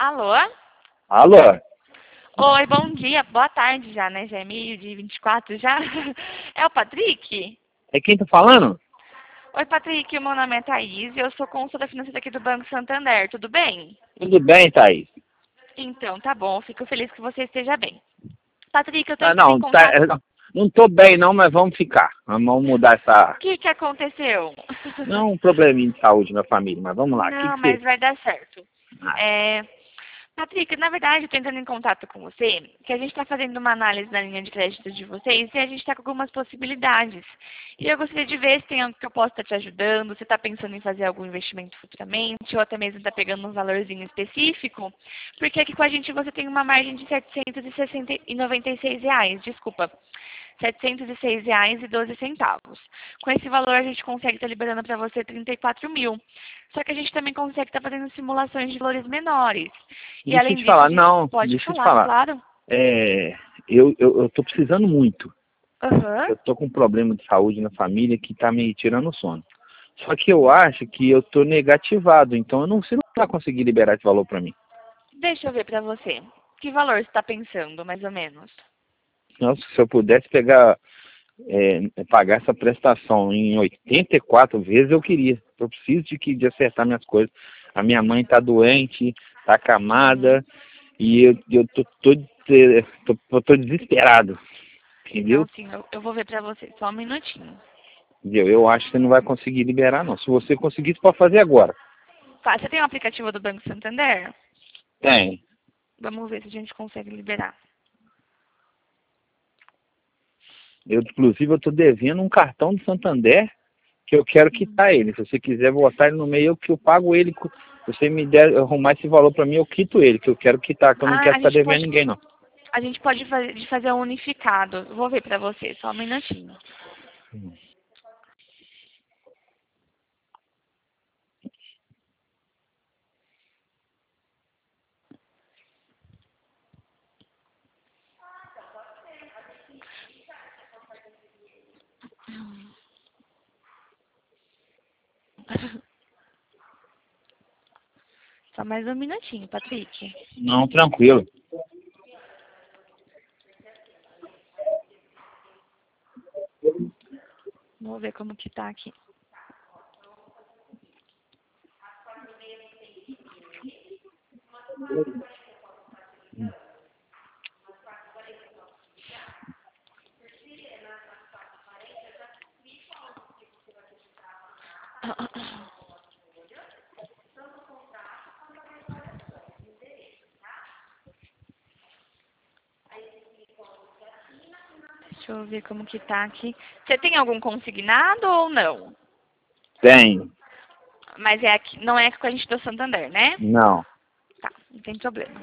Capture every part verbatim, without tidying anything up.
Alô? Alô? Oi, bom dia. Boa tarde já, né? Já é meio-dia e vinte e quatro já. É o Patrick? É quem tá falando? Oi, Patrick. Meu nome é Thaís e eu sou consultora financeira aqui do Banco Santander. Tudo bem? Tudo bem, Thaís? Então, tá bom. Fico feliz que você esteja bem. Patrick, eu tô Ah, entrando em não, tá, contato... não tô bem não, mas vamos ficar. Vamos mudar O essa... que que aconteceu? Não um probleminha de saúde na família, mas vamos lá. O que Não, que mas você... vai dar certo. Ah, É... Patrick, na verdade, eu estou entrando em contato com você, que a gente está fazendo uma análise na linha de crédito de vocês e a gente está com algumas possibilidades. E eu gostaria de ver se tem algo que eu possa estar te ajudando, se está pensando em fazer algum investimento futuramente, ou até mesmo está pegando um valorzinho específico, porque aqui com a gente você tem uma margem de setecentos e noventa e seis reais, desculpa. setecentos e seis reais e doze centavos. Com esse valor, a gente consegue estar liberando para você trinta e quatro mil. Só que a gente também consegue estar fazendo simulações de valores menores. E deixa eu além te disso, a falar, gente não, pode deixa eu te falar, falar. claro. É, eu, eu, eu tô precisando muito. Aham. Eu tô com um problema de saúde na família que tá me tirando o sono. Só que eu acho que eu tô negativado, então eu não, você não vai conseguir liberar esse valor para mim. Deixa eu ver para você. Que valor você está pensando, mais ou menos? Nossa, se eu pudesse pegar é, pagar essa prestação em oitenta e quatro vezes, eu queria. Eu preciso de, que, de acertar minhas coisas. A minha mãe está doente, está Uhum. acamada, e eu, eu tô, tô, tô, tô, tô desesperado. Não, Entendeu? sim, eu, eu vou ver para você. Só um minutinho. Entendeu? Eu acho que você não vai conseguir liberar, não. Se você conseguir, você pode fazer agora. Tá, você tem o aplicativo do Banco Santander? Tem. Vamos ver se a gente consegue liberar. Eu, inclusive, eu estou devendo um cartão do Santander que eu quero quitar ele. Se você quiser botar ele no meio, eu, que eu pago ele. Se você me der, arrumar esse valor para mim, eu quito ele, que eu quero quitar, que eu não Ah, quero a ficar gente devendo pode, ninguém, não. a gente pode fazer, de fazer um unificado. Eu vou ver para você, só um minutinho. Só mais um minutinho, Patrick. Não, tranquilo. Vamos ver como que tá aqui. Deixa eu ver como que tá aqui. Você tem algum consignado ou não? Tem. Mas é aqui, não é com a gente do Santander, né? Não. Tá, não tem problema.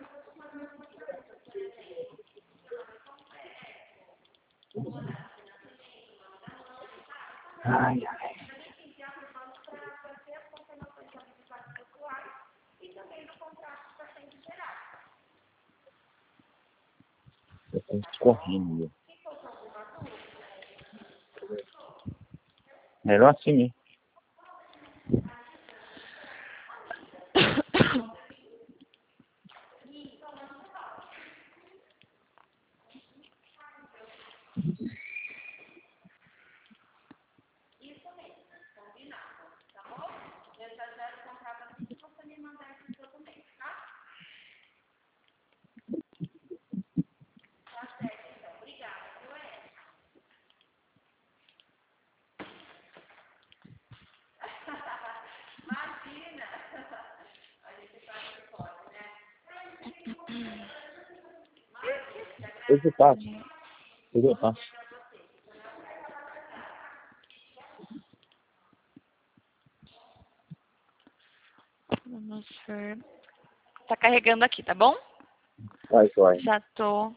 Ai, ai. Eu tô escorrendo. Meu. Melhor assim mesmo. Depois eu passo. Depois eu passo. Vamos ver. Tá carregando aqui, tá bom? Vai, vai. Já tô.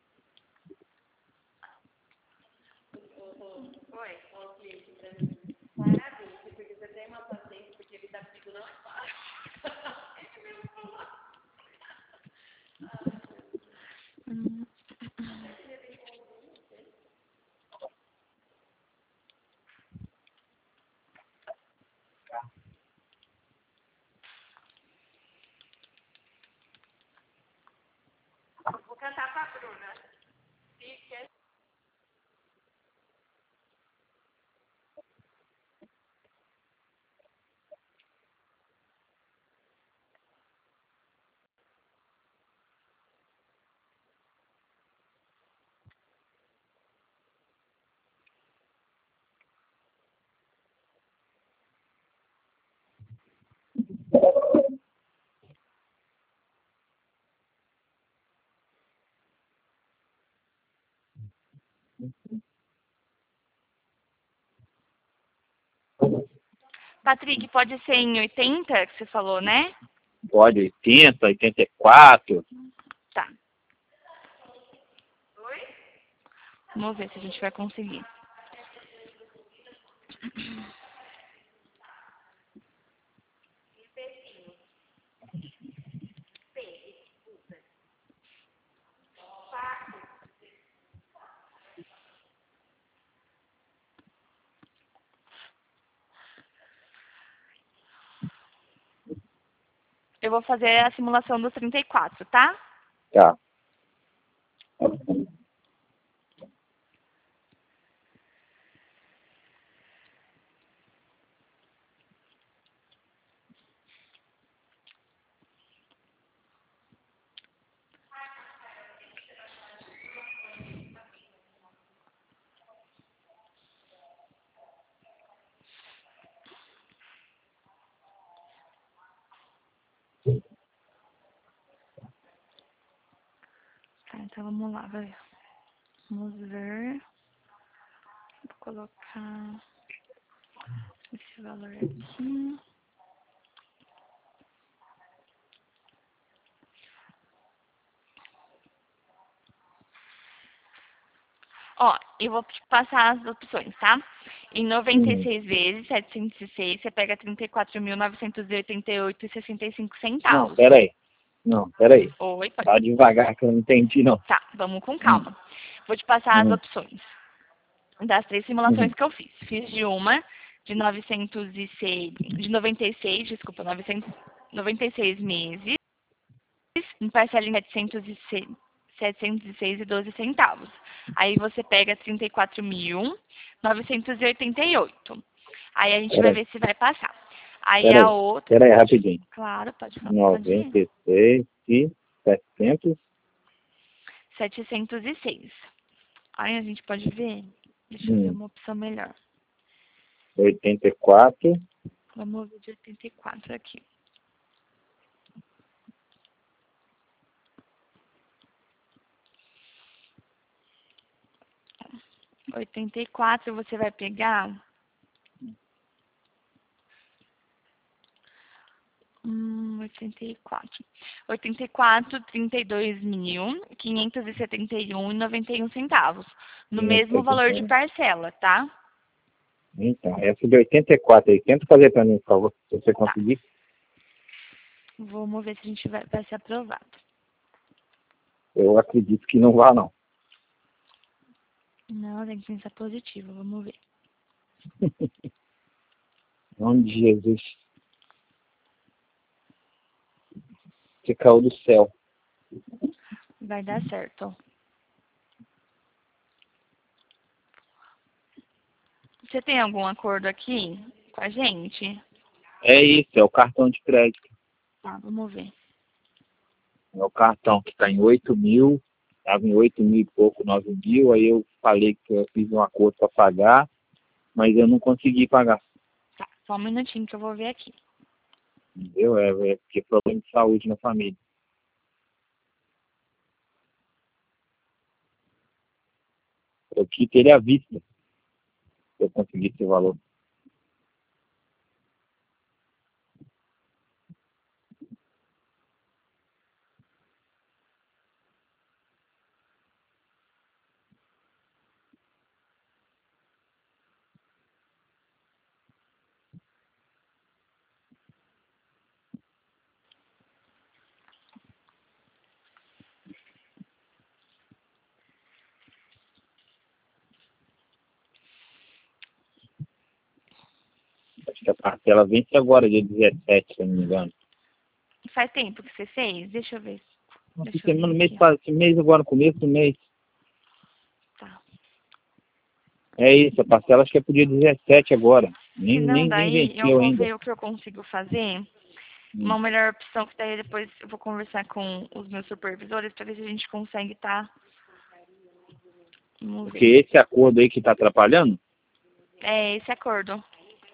Hum. Cantar com a Bruna. Fica. Patrick, pode ser em oitenta, que você falou, né? Pode, oitenta, oitenta e quatro. Tá. Oi? Vamos ver se a gente vai conseguir. Eu vou fazer a simulação dos trinta e quatro, tá? Tá. Tá, então vamos lá, vai. Vamos ver. Vou colocar esse valor aqui. Ó, eu vou te passar as opções, tá? Em noventa e seis vezes setecentos e seis, você pega trinta e quatro mil novecentos e oitenta e oito reais e sessenta e cinco Não, centavos. peraí. Não, peraí. Oi, pode. Tá devagar que eu não entendi, não. Tá, vamos com calma. Vou te passar as Hum. opções das três simulações Uhum. que eu fiz. Fiz de uma, de novecentos e seis, de noventa e seis, desculpa, novecentos, noventa e seis meses, em parcela em setecentos e seis, setecentos e seis e doze centavos. Aí você pega trinta e quatro mil novecentos e oitenta e oito. Aí a gente vai Peraí, ver se vai passar. Aí a peraí. outra, Peraí, rapidinho. claro, pode falar, pode ir. noventa e seis e setecentos. setecentos e seis. Aí a gente pode ver. Deixa eu ver Hum. uma opção melhor. oitenta e quatro. Vamos ver de oitenta e quatro aqui. oitenta e quatro você vai pegar. Hum, oitenta e quatro. oitenta e quatro, trinta e dois mil, quinhentos e setenta e um e noventa e um centavos. No mesmo valor de parcela, tá? Então, essa de oitenta e quatro aí, tenta fazer para mim, por favor, se você Tá. conseguir. Vamos ver se a gente vai, vai ser aprovado. Eu acredito que não vá, não. Não, tem que pensar positivo. Vamos ver. Em nome de Jesus. Você caiu do céu. Vai dar certo. Você tem algum acordo aqui com a gente? É isso, é o cartão de crédito. Tá, vamos ver. É o cartão que está em oito mil, estava em oito mil e pouco, nove mil, aí eu falei que eu fiz um acordo para pagar, mas eu não consegui pagar. Tá, só um minutinho que eu vou ver aqui. Entendeu? É, é porque é problema de saúde na família. Eu quitei ele à vista, se eu conseguir esse valor. Acho que a parcela vence agora, dia dezessete, se eu não me engano. Faz tempo que você fez? Deixa eu ver. Essa Deixa eu ver semana, mês, aqui. pa- esse mês agora, no começo do mês. Tá. É isso, a parcela acho que é pro dia dezessete agora. Nem, Se não, nem, nem daí eu venceu vou ainda. ver o que eu consigo fazer. Hum. Uma melhor opção que daí depois eu vou conversar com os meus supervisores para ver se a gente consegue tá. Vamos Porque ver. esse acordo aí que tá atrapalhando, É esse acordo.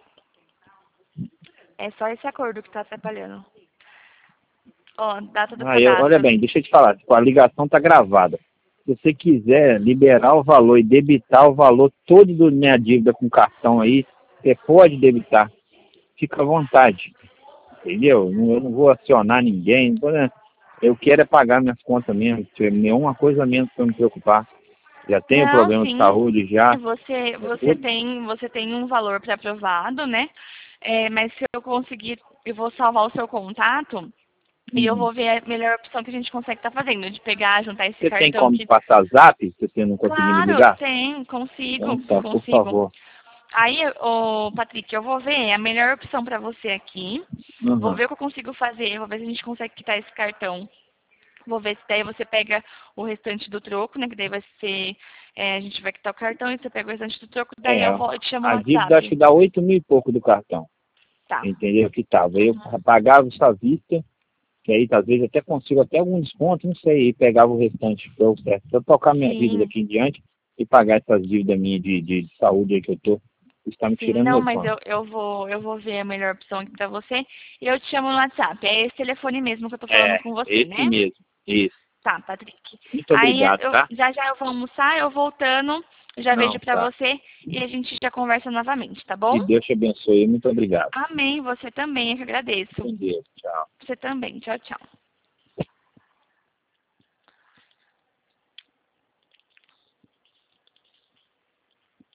É só esse acordo que tá atrapalhando. Ó, data do ah, eu, olha cadastro. bem, deixa eu te falar, tipo, a ligação tá gravada. Se você quiser liberar o valor e debitar o valor todo da minha dívida com cartão aí, você pode debitar. Fica à vontade. Entendeu? Não- Eu não vou acionar ninguém. Não vou, né? Eu quero é pagar minhas contas mesmo. Se nenhuma coisa menos para me preocupar. Já tenho Não, problema de sim. saúde, já. Você, você tem, você tem um valor pré-aprovado, né? É, mas se eu conseguir, eu vou salvar o seu contato e eu Uhum. vou ver a melhor opção que a gente consegue estar fazendo, de pegar, juntar esse Você tem cartão como aqui. passar zap se você não conseguir me Claro, ligar? tem, consigo, Então, por consigo. favor. Aí, ô, Patrick, eu vou ver a melhor opção para você aqui. Vou Uhum. ver o que eu consigo fazer, vou ver se a gente consegue quitar esse cartão. Vou ver se daí você pega o restante do troco, né? Que daí vai ser. É, a gente vai quitar o cartão e você pega o restante do troco, daí É, eu vou, eu te chamo no a dívida acho que WhatsApp. dá oito mil e pouco do cartão. Tá. Entendeu? Que tava. Eu Uhum. pagava isso à vista, que aí talvez até consigo até algum desconto, não sei, e pegava o restante para eu, certo, pra eu tocar minha vida Sim, daqui em diante e pagar essas dívidas minhas de, de saúde aí que eu tô. Está me sim, tirando não, meu mas sono. eu, eu vou eu vou ver a melhor opção aqui pra você e eu te chamo no WhatsApp. É esse telefone mesmo que eu tô falando É, com você, esse né? mesmo. Isso. Tá, Patrick. Muito Aí obrigado, eu, tá? já já eu vou almoçar, eu voltando, já Não, vejo pra tá. você e a gente já conversa novamente, tá bom? Que Deus te abençoe. Muito obrigado. Amém, você também, eu que agradeço. Com Deus. Tchau. Você também. Tchau, tchau.